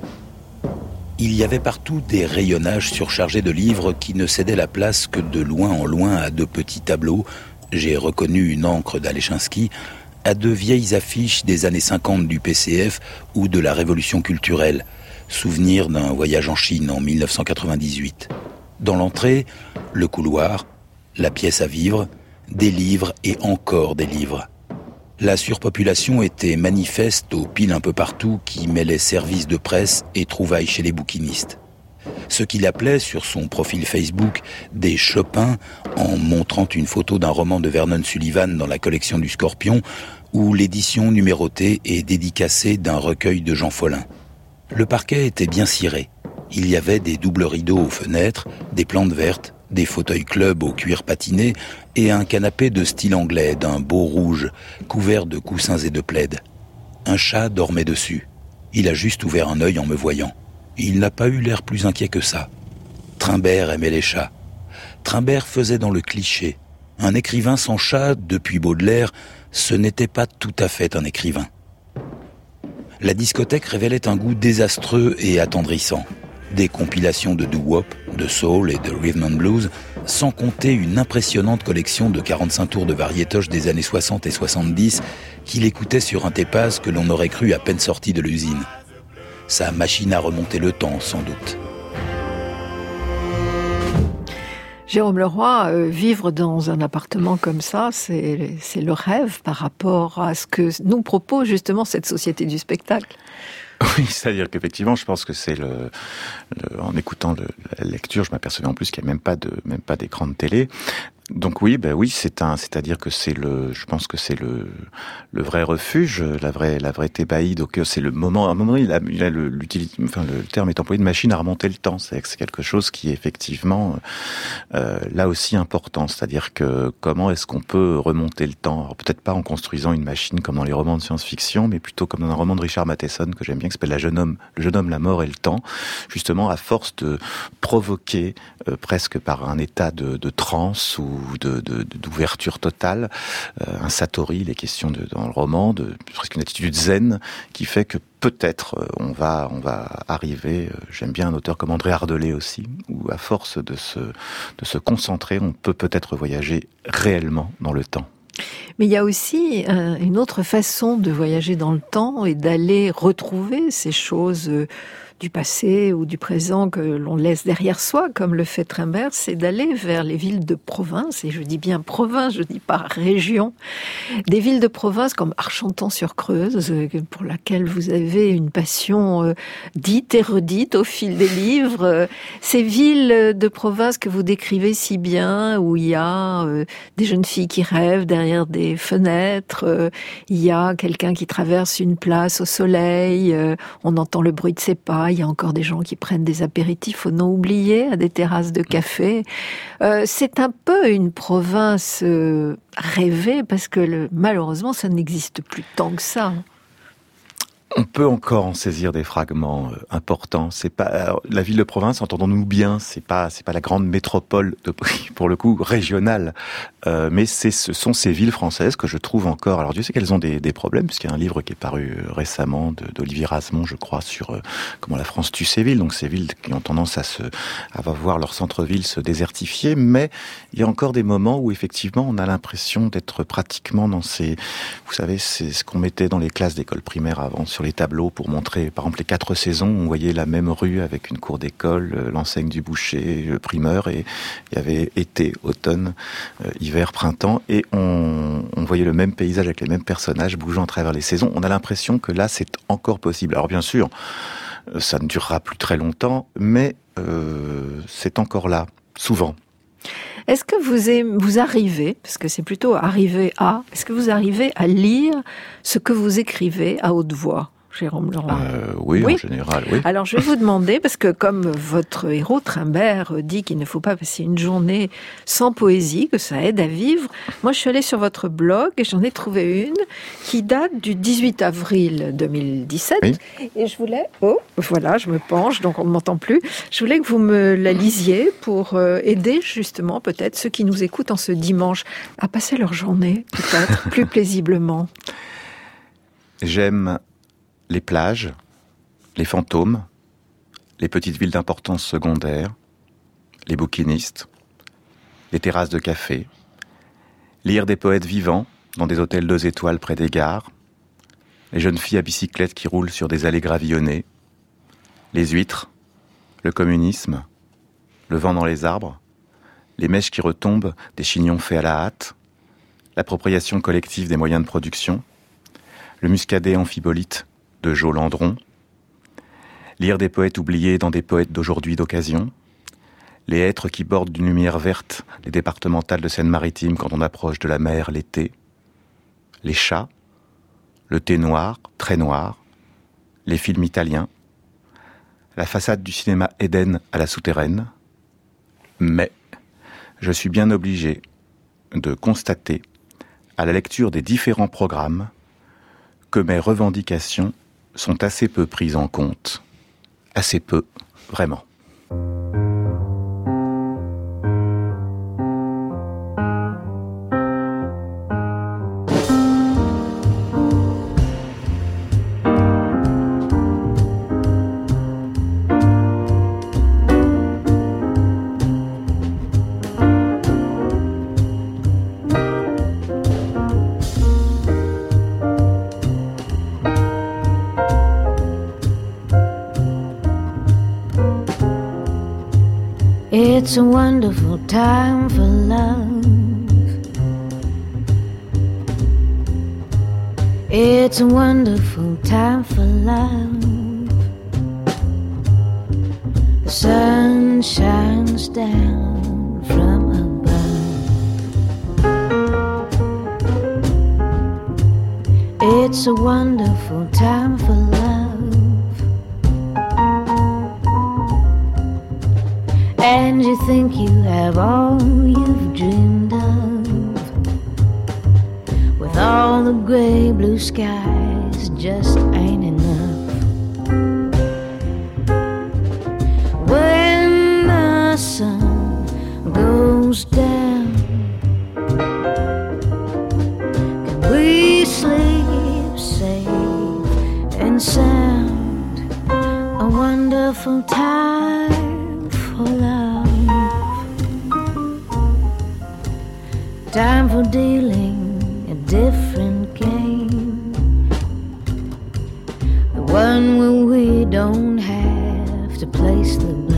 Il y avait partout des rayonnages surchargés de livres qui ne cédaient la place que de loin en loin à de petits tableaux. J'ai reconnu une encre d'Alechinsky, à de vieilles affiches des années cinquante du P C F ou de la Révolution culturelle. Souvenir d'un voyage en Chine en mille neuf cent quatre-vingt-dix-huit. Dans l'entrée, le couloir, la pièce à vivre, des livres et encore des livres. La surpopulation était manifeste aux piles un peu partout qui mêlaient services de presse et trouvailles chez les bouquinistes. Ce qu'il appelait sur son profil Facebook des Chopins, en montrant une photo d'un roman de Vernon Sullivan dans la collection du Scorpion, ou l'édition numérotée et dédicacée d'un recueil de Jean Follin. Le parquet était bien ciré. Il y avait des doubles rideaux aux fenêtres, des plantes vertes, des fauteuils club au cuir patiné et un canapé de style anglais d'un beau rouge, couvert de coussins et de plaids. Un chat dormait dessus. Il a juste ouvert un œil en me voyant. Il n'a pas eu l'air plus inquiet que ça. Trimbert aimait les chats. Trimbert faisait dans le cliché. Un écrivain sans chat, depuis Baudelaire, ce n'était pas tout à fait un écrivain. La discothèque révélait un goût désastreux et attendrissant. Des compilations de doo-wop, de soul et de rhythm and blues, sans compter une impressionnante collection de quarante-cinq tours de variétoches des années soixante et soixante-dix qu'il écoutait sur un Tépaz que l'on aurait cru à peine sorti de l'usine. Sa machine à remonter le temps, sans doute. Jérôme Leroy, euh, vivre dans un appartement comme ça, c'est, c'est le rêve par rapport à ce que nous propose justement cette société du spectacle. Oui, c'est-à-dire qu'effectivement, je pense que c'est le, le en écoutant le, la lecture, je m'apercevais en plus qu'il n'y a même pas de, même pas d'écran de télé. Donc oui, ben oui, c'est un, c'est-à-dire que c'est le, je pense que c'est le, le vrai refuge, la vraie, la vraie thébaïde. Donc c'est le moment, à un moment, il a, il a le, l'utilité, enfin le terme est employé de machine à remonter le temps. C'est, c'est quelque chose qui est effectivement euh, là aussi important. C'est-à-dire que comment est-ce qu'on peut remonter le temps? Alors, peut-être pas en construisant une machine comme dans les romans de science-fiction, mais plutôt comme dans un roman de Richard Matheson que j'aime bien, qui s'appelle La jeune homme, le jeune homme, la mort et le temps. Justement, à force de provoquer euh, presque par un état de, de transe ou De, de, d'ouverture totale, euh, un satori, les questions de, dans le roman, de presque une attitude zen qui fait que peut-être euh, on va on va arriver. Euh, j'aime bien un auteur comme André Ardelais aussi, où à force de se de se concentrer, on peut peut-être voyager réellement dans le temps. Mais il y a aussi euh, une autre façon de voyager dans le temps et d'aller retrouver ces choses euh, du passé ou du présent que l'on laisse derrière soi, comme le fait Trimbert, c'est d'aller vers les villes de province, et je dis bien province, je dis pas région, des villes de province comme Argentan-sur-Creuse, pour laquelle vous avez une passion euh, dite et redite au fil des livres, euh, ces villes de province que vous décrivez si bien, où il y a euh, des jeunes filles qui rêvent derrière des fenêtres, euh, il y a quelqu'un qui traverse une place au soleil, euh, on entend le bruit de ses pas, il y a encore des gens qui prennent des apéritifs au nom oublié à des terrasses de café. Euh, c'est un peu une province euh, rêvée parce que le, malheureusement ça n'existe plus tant que ça. On peut encore en saisir des fragments euh, importants. C'est pas alors, la ville de province, entendons-nous bien, c'est pas c'est pas la grande métropole de, pour le coup régionale, euh, mais c'est ce sont ces villes françaises que je trouve encore. Alors Dieu sait qu'elles ont des, des problèmes, puisqu'il y a un livre qui est paru récemment de, d'Olivier Rasmont, je crois, sur euh, comment la France tue ces villes. Donc ces villes qui ont tendance à se à voir leur centre-ville se désertifier, mais il y a encore des moments où effectivement on a l'impression d'être pratiquement dans ces, vous savez, c'est ce qu'on mettait dans les classes d'école primaire avant sur les tableaux pour montrer, par exemple, les quatre saisons, on voyait la même rue avec une cour d'école, l'enseigne du boucher, le primeur, et il y avait été, automne, euh, hiver, printemps, et on, on voyait le même paysage avec les mêmes personnages bougeant à travers les saisons. On a l'impression que là, c'est encore possible. Alors bien sûr, ça ne durera plus très longtemps, mais euh, c'est encore là, souvent. Est-ce que vous, aimez, vous arrivez, parce que c'est plutôt arriver à, est-ce que vous arrivez à lire ce que vous écrivez à haute voix, Jérôme Leroy? euh, oui, oui, en général, oui. Alors, je vais vous demander, parce que comme votre héros Trimbert dit qu'il ne faut pas passer une journée sans poésie, que ça aide à vivre, moi, je suis allée sur votre blog et j'en ai trouvé une qui date du dix-huit avril deux mille dix-sept. Oui. Et je voulais... Oh, voilà, je me penche, donc on ne m'entend plus. Je voulais que vous me la lisiez pour aider, justement, peut-être, ceux qui nous écoutent en ce dimanche à passer leur journée, peut-être, plus paisiblement. J'aime les plages, les fantômes, les petites villes d'importance secondaire, les bouquinistes, les terrasses de café, lire des poètes vivants dans des hôtels deux étoiles près des gares, les jeunes filles à bicyclette qui roulent sur des allées gravillonnées, les huîtres, le communisme, le vent dans les arbres, les mèches qui retombent des chignons faits à la hâte, l'appropriation collective des moyens de production, le muscadet amphibolite de Jo Landron, lire des poètes oubliés dans des poètes d'aujourd'hui d'occasion, les hêtres qui bordent d'une lumière verte les départementales de Seine-Maritime quand on approche de la mer l'été, les chats, le thé noir, très noir, les films italiens, la façade du cinéma Eden à la Souterraine, mais je suis bien obligé de constater, à la lecture des différents programmes, que mes revendications sont assez peu prises en compte. Assez peu, vraiment. It's a wonderful time for love. It's a wonderful time for love. The sun shines down from above. It's a wonderful time for love, and you think you have all you've dreamed of, with all the gray blue skies just ain't enough. When the sun goes down, can we sleep safe and sound? A wonderful time for love, time for dealing a different game, the one where we don't have to place the blame.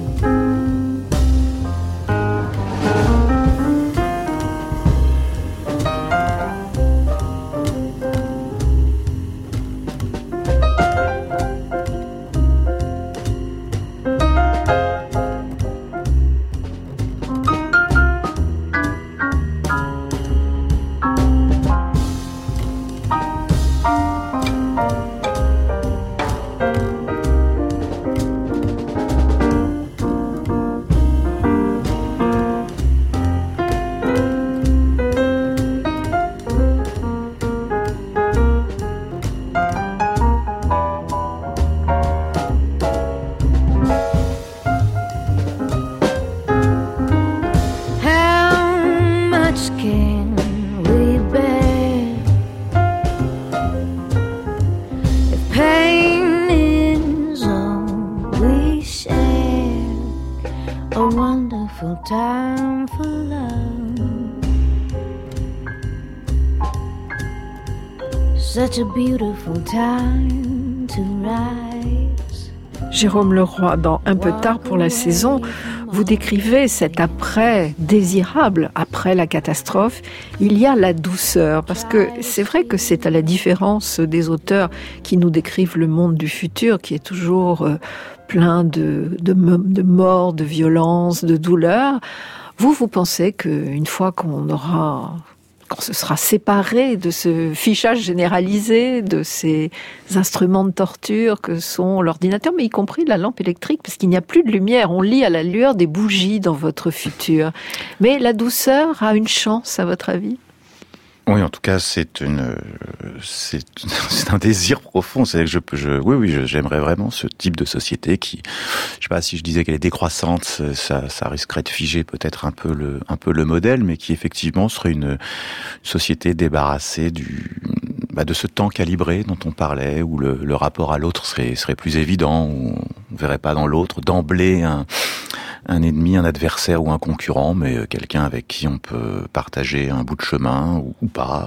Time for love, such a beautiful time to rise. Jérôme Leroy, dans Un peu tard pour la saison, vous décrivez cet après désirable, après la catastrophe. Il y a la douceur, parce que c'est vrai que c'est à la différence des auteurs qui nous décrivent le monde du futur, qui est toujours euh, plein de, de, de morts, de violences, de douleurs. Vous, vous pensez qu'une fois qu'on aura, qu'on se sera séparé de ce fichage généralisé, de ces instruments de torture que sont l'ordinateur, mais y compris la lampe électrique, parce qu'il n'y a plus de lumière, on lit à la lueur des bougies dans votre futur. Mais la douceur a une chance, à votre avis ? Oui, en tout cas, c'est une, c'est, c'est un désir profond. C'est que je, je, oui, oui, j'aimerais vraiment ce type de société qui, je sais pas si je disais qu'elle est décroissante, ça, ça risquerait de figer peut-être un peu le, un peu le modèle, mais qui effectivement serait une, une société débarrassée du, bah, de ce temps calibré dont on parlait, où le, le rapport à l'autre serait, serait plus évident, où on verrait pas dans l'autre d'emblée un, un ennemi, un adversaire ou un concurrent, mais quelqu'un avec qui on peut partager un bout de chemin ou, ou pas.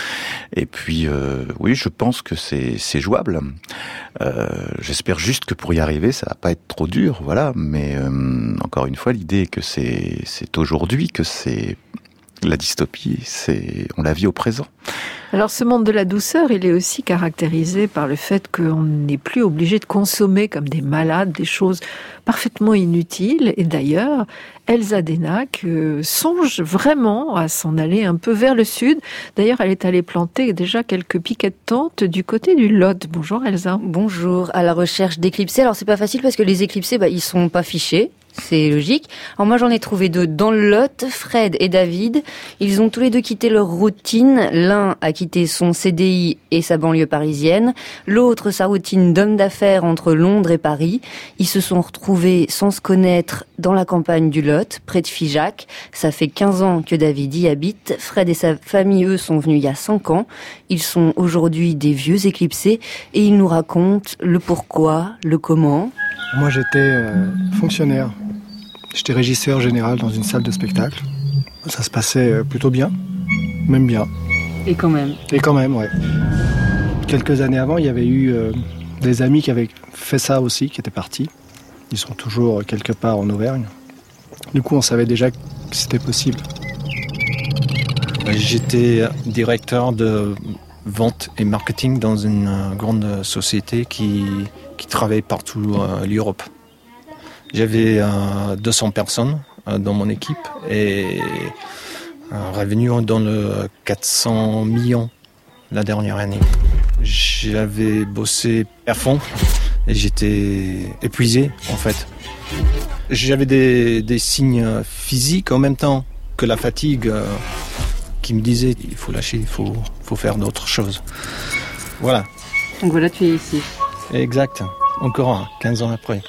Et puis, euh, oui, je pense que c'est, c'est jouable. Euh, j'espère juste que pour y arriver, ça va pas être trop dur, voilà. Mais euh, encore une fois, l'idée est que c'est, c'est aujourd'hui que c'est la dystopie, c'est, on la vit au présent. Alors ce monde de la douceur, il est aussi caractérisé par le fait qu'on n'est plus obligé de consommer comme des malades des choses parfaitement inutiles. Et d'ailleurs, Elsa Denac euh, songe vraiment à s'en aller un peu vers le sud. D'ailleurs, elle est allée planter déjà quelques piquets de tentes du côté du Lot. Bonjour Elsa. Bonjour, à la recherche d'éclipsés. Alors c'est pas facile parce que les éclipsés, bah, ils sont pas fichés. C'est logique. Alors moi j'en ai trouvé deux dans le Lot, Fred et David. Ils ont tous les deux quitté leur routine. L'un a quitté son C D I et sa banlieue parisienne. L'autre sa routine d'homme d'affaires entre Londres et Paris. Ils se sont retrouvés sans se connaître dans la campagne du Lot, près de Figeac. Ça fait quinze ans que David y habite. Fred et sa famille, eux, sont venus il y a cinq ans. Ils sont aujourd'hui des vieux éclipsés et ils nous racontent le pourquoi, le comment. Moi j'étais euh, fonctionnaire. J'étais régisseur général dans une salle de spectacle. Ça se passait plutôt bien, même bien. Et quand même. Et quand même, ouais. Quelques années avant, il y avait eu euh, des amis qui avaient fait ça aussi, qui étaient partis. Ils sont toujours quelque part en Auvergne. Du coup, on savait déjà que c'était possible. J'étais directeur de vente et marketing dans une grande société qui, qui travaille partout à l'Europe. J'avais euh, deux cents personnes euh, dans mon équipe et un revenu dans le quatre cents millions la dernière année. J'avais bossé à fond et j'étais épuisé en fait. J'avais des, des signes physiques en même temps que la fatigue euh, qui me disaient il faut lâcher, il faut, faut faire d'autres choses. Voilà. Donc voilà, tu es ici. Exact. Encore quinze ans après.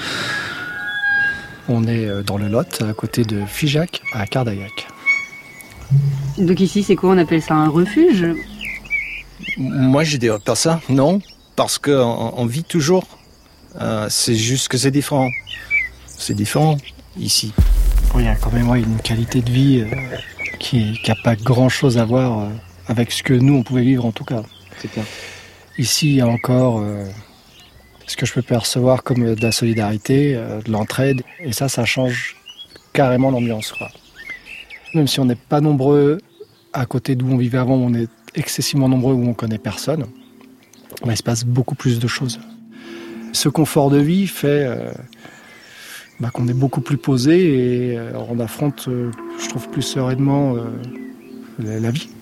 On est dans le Lot, à côté de Figeac, à Cardaillac. Donc ici, c'est quoi? On appelle ça un refuge? Moi, je dirais pas ça, non. Parce qu'on on vit toujours. Euh, c'est juste que c'est différent. C'est différent ici. Il y a quand même ouais, une qualité de vie euh, qui n'a pas grand-chose à voir euh, avec ce que nous, on pouvait vivre en tout cas. C'est clair. Ici, il y a encore euh, ce que je peux percevoir comme de la solidarité, euh, de l'entraide. Et ça, ça change carrément l'ambiance, quoi. Même si on n'est pas nombreux à côté d'où on vivait avant, on est excessivement nombreux où on ne connaît personne, bah, il se passe beaucoup plus de choses. Ce confort de vie fait euh, bah, qu'on est beaucoup plus posé et euh, on affronte, euh, je trouve, plus sereinement euh, la, la vie.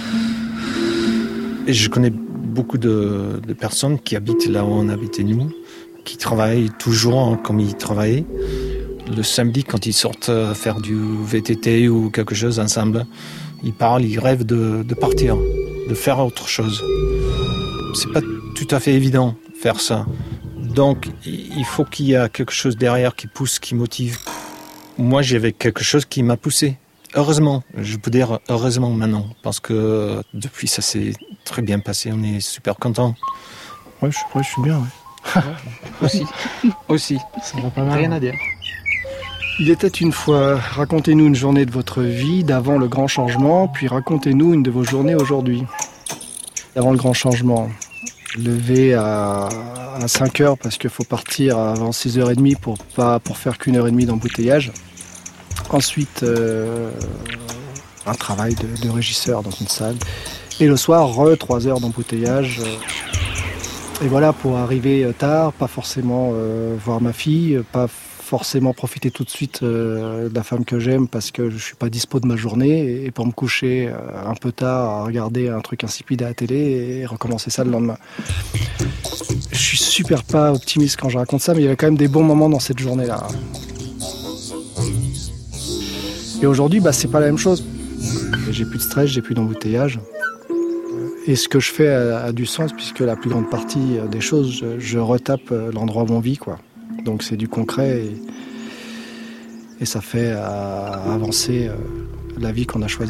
Et je connais beaucoup de, de personnes qui habitent là où on habitait nous, qui travaillent toujours comme ils travaillaient. Le samedi, quand ils sortent faire du V T T ou quelque chose ensemble, ils parlent, ils rêvent de, de partir, de faire autre chose. C'est pas tout à fait évident faire ça. Donc, il faut qu'il y ait quelque chose derrière qui pousse, qui motive. Moi, j'avais quelque chose qui m'a poussé. Heureusement, je peux dire heureusement maintenant, parce que depuis, ça s'est très bien passé. On est super contents. Ouais, je, ouais, je suis bien, ouais. Aussi, aussi. Ça va pas mal. Rien à dire. Il était une fois, racontez-nous une journée de votre vie d'avant le grand changement, puis racontez-nous une de vos journées aujourd'hui. Avant le grand changement, lever à, à cinq heures parce qu'il faut partir avant six heures trente pour, pas, pour faire qu'une heure et demie d'embouteillage. Ensuite, euh, un travail de, de régisseur dans une salle. Et le soir, re, trois heures d'embouteillage. Et voilà, pour arriver tard, pas forcément euh, voir ma fille, pas forcément profiter tout de suite euh, de la femme que j'aime parce que je suis pas dispo de ma journée et pour me coucher euh, un peu tard à regarder un truc insipide à la télé et recommencer ça le lendemain. Je suis super pas optimiste quand je raconte ça, mais il y avait quand même des bons moments dans cette journée-là. Et aujourd'hui, bah, c'est pas la même chose. J'ai plus de stress, j'ai plus d'embouteillage. Et ce que je fais a, a du sens puisque la plus grande partie des choses, je, je retape l'endroit où on vit, quoi. Donc c'est du concret et, et ça fait euh, avancer euh, la vie qu'on a choisie.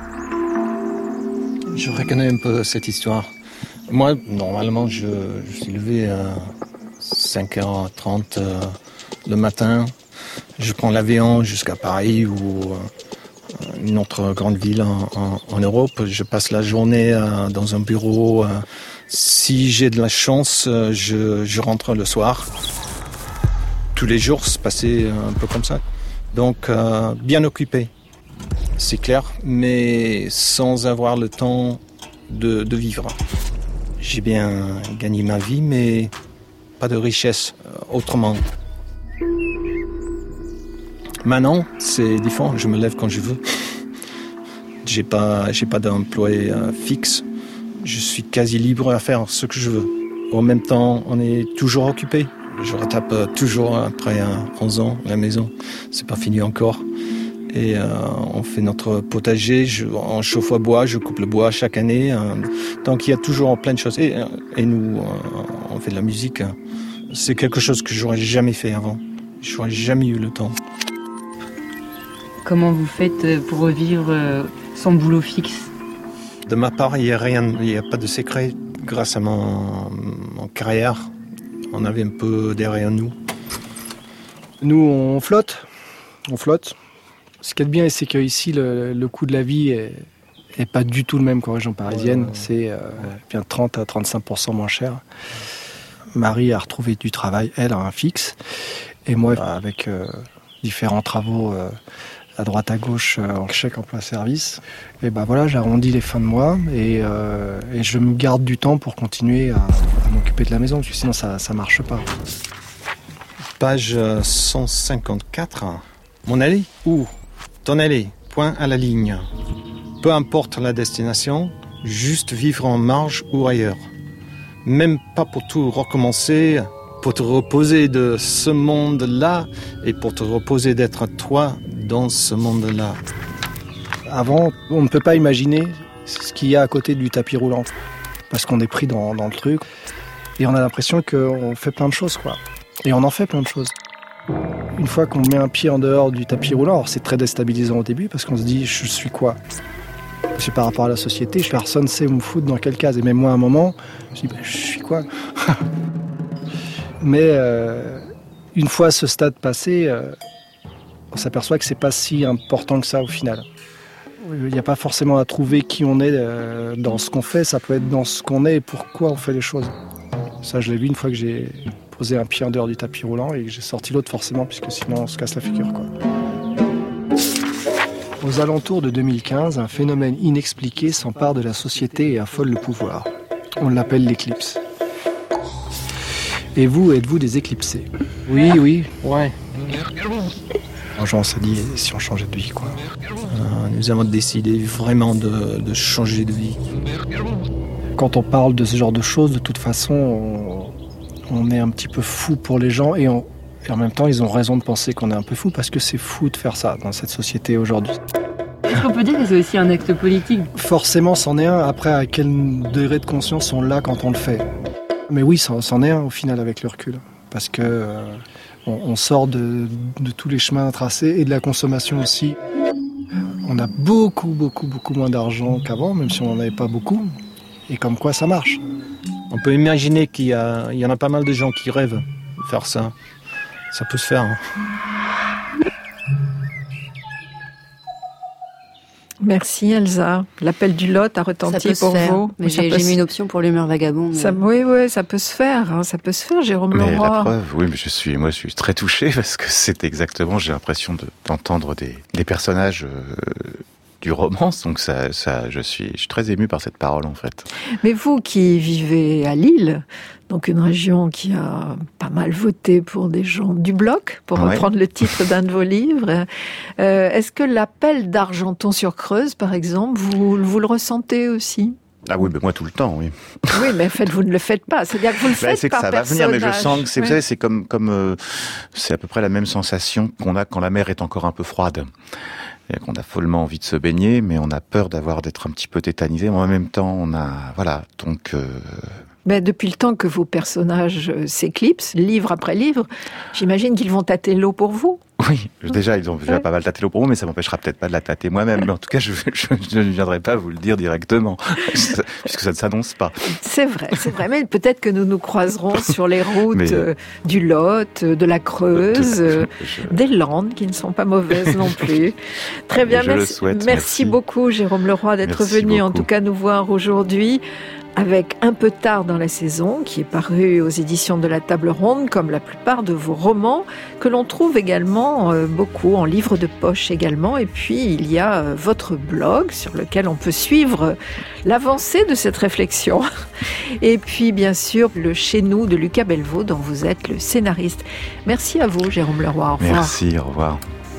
Je reconnais un peu cette histoire. Moi, normalement, je, je suis levé à cinq heures trente euh, le matin. Je prends l'avion jusqu'à Paris ou euh, une autre grande ville en, en, en Europe. Je passe la journée euh, dans un bureau. Euh, si j'ai de la chance, euh, je, je rentre le soir. Tous les jours se passaient un peu comme ça. Donc, euh, bien occupé, c'est clair, mais sans avoir le temps de, de vivre. J'ai bien gagné ma vie, mais pas de richesse euh, autrement. Maintenant, c'est différent, je me lève quand je veux. J'ai pas, j'ai pas d'emploi euh, fixe. Je suis quasi libre à faire ce que je veux. En même temps, on est toujours occupé. Je retape toujours après onze ans la maison. C'est pas fini encore. Et euh, on fait notre potager, je, on chauffe au bois, je coupe le bois chaque année. Euh, donc il y a toujours plein de choses. Et, et nous, euh, on fait de la musique. C'est quelque chose que j'aurais jamais fait avant. J'aurais jamais eu le temps. Comment vous faites pour revivre sans boulot fixe? De ma part, il n'y a rien, il n'y a pas de secret. Grâce à mon, mon carrière, on avait un peu derrière nous. Nous, on flotte. On flotte. Ce qui est bien, c'est qu'ici, le, le coût de la vie est, est pas du tout le même qu'en région parisienne. Ouais, c'est euh, bien trente à trente-cinq pour cent moins cher. Marie a retrouvé du travail, elle a un fixe. Et moi, avec euh, différents travaux euh, à droite à gauche, euh, en chèque emploi-service, et ben voilà, j'arrondis les fins de mois et, euh, et je me garde du temps pour continuer à, à m'occuper de la maison, parce que sinon ça ne marche pas. Page cent cinquante-quatre. Mon allée ou ton allée, point à la ligne. Peu importe la destination, juste vivre en marge ou ailleurs. Même pas pour tout recommencer, pour te reposer de ce monde-là et pour te reposer d'être toi dans ce monde-là. Avant, on ne peut pas imaginer ce qu'il y a à côté du tapis roulant. Parce qu'on est pris dans, dans le truc. Et on a l'impression qu'on fait plein de choses, quoi. Et on en fait plein de choses. Une fois qu'on met un pied en dehors du tapis roulant, alors c'est très déstabilisant au début parce qu'on se dit, je suis quoi ? Parce que par rapport à la société, personne ne sait où me foutre dans quelle case. Et même moi, à un moment, je me dis, ben, je suis quoi ? Mais euh, une fois ce stade passé, euh, on s'aperçoit que c'est pas si important que ça au final. Il n'y a pas forcément à trouver qui on est euh, dans ce qu'on fait, ça peut être dans ce qu'on est et pourquoi on fait les choses. Ça, je l'ai vu une fois que j'ai posé un pied en dehors du tapis roulant et que j'ai sorti l'autre forcément, puisque sinon on se casse la figure, quoi. Aux alentours de deux mille quinze, un phénomène inexpliqué s'empare de la société et affole le pouvoir. On l'appelle l'éclipse. Et vous, êtes-vous des éclipsés ? Oui, oui. Ouais. Genre, on s'est dit, si on changeait de vie, quoi. Euh, nous avons décidé vraiment de, de changer de vie. Quand on parle de ce genre de choses, de toute façon, on, on est un petit peu fou pour les gens et, on, et en même temps, ils ont raison de penser qu'on est un peu fou parce que c'est fou de faire ça dans cette société aujourd'hui. Est-ce qu'on peut dire que c'est aussi un acte politique ? Forcément, c'en est un. Après, à quel degré de conscience on l'a quand on le fait ? Mais oui, c'en est un au final avec le recul. Parce que euh, on, on sort de, de tous les chemins tracés et de la consommation aussi. On a beaucoup, beaucoup, beaucoup moins d'argent qu'avant, même si on n'en avait pas beaucoup. Et comme quoi ça marche. On peut imaginer qu'il y, a, il y en a pas mal de gens qui rêvent de faire ça. Ça peut se faire. Hein. Merci Elsa. L'appel du Lot a retenti pour faire. vous. Mais j'ai, j'ai mis une option pour l'humeur vagabonde. Ça, oui, oui, ça peut se faire. Hein, ça peut se faire, Jérôme mais Leroy. La preuve, oui, mais je suis, moi, je suis très touché parce que c'est exactement. J'ai l'impression de, d'entendre des, des personnages euh, du roman. Donc ça, ça, je suis, je suis très ému par cette parole en fait. Mais vous qui vivez à Lille, donc une région qui a pas mal voté pour des gens du bloc, pour ouais. reprendre le titre d'un de vos livres. Euh, est-ce que l'appel d'Argenton-sur-Creuse, par exemple, vous, vous le ressentez aussi ? Ah oui, mais moi tout le temps, oui. Oui, mais en fait, vous ne le faites pas. C'est-à-dire que vous le faites bah, c'est que par ça personnage. va venir, mais je sens que c'est, ouais. vous savez, c'est comme, comme, euh, c'est à peu près la même sensation qu'on a quand la mer est encore un peu froide. C'est-à-dire qu'on a follement envie de se baigner, mais on a peur d'avoir d'être un petit peu tétanisé. Mais en même temps, on a, voilà, donc. Euh, Mais depuis le temps que vos personnages s'éclipsent, livre après livre, j'imagine qu'ils vont tâter l'eau pour vous. Oui, déjà, ils ont déjà ouais. pas mal tâté l'eau pour moi, mais ça m'empêchera peut-être pas de la tâter moi-même. Mais en tout cas, je, je, je ne viendrai pas vous le dire directement, puisque ça ne s'annonce pas. C'est vrai, c'est vrai. Mais peut-être que nous nous croiserons sur les routes mais... euh, du Lot, de la Creuse, euh, je... des Landes, qui ne sont pas mauvaises non plus. Très bien, merci, souhaite, merci, merci beaucoup, Jérôme Leroy, d'être merci venu, beaucoup. en tout cas, nous voir aujourd'hui. Avec Un peu tard dans la saison, qui est paru aux éditions de la Table Ronde, comme la plupart de vos romans, que l'on trouve également euh, beaucoup en livre de poche également. Et puis, il y a euh, votre blog sur lequel on peut suivre l'avancée de cette réflexion. Et puis, bien sûr, le Chez nous de Lucas Belvaux, dont vous êtes le scénariste. Merci à vous, Jérôme Leroy. Au revoir. Merci, au revoir.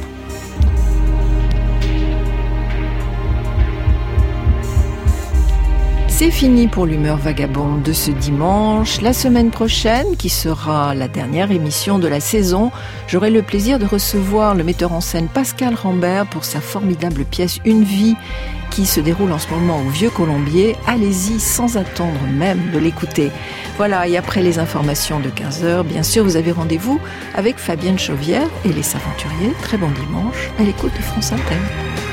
C'est fini pour l'humeur vagabonde de ce dimanche. La semaine prochaine, qui sera la dernière émission de la saison, j'aurai le plaisir de recevoir le metteur en scène Pascal Rambert pour sa formidable pièce Une vie qui se déroule en ce moment au Vieux Colombier. Allez-y sans attendre même de l'écouter. Voilà, et après les informations de quinze heures, bien sûr, vous avez rendez-vous avec Fabienne Chauvière et les Aventuriers. Très bon dimanche à l'écoute de France Inter.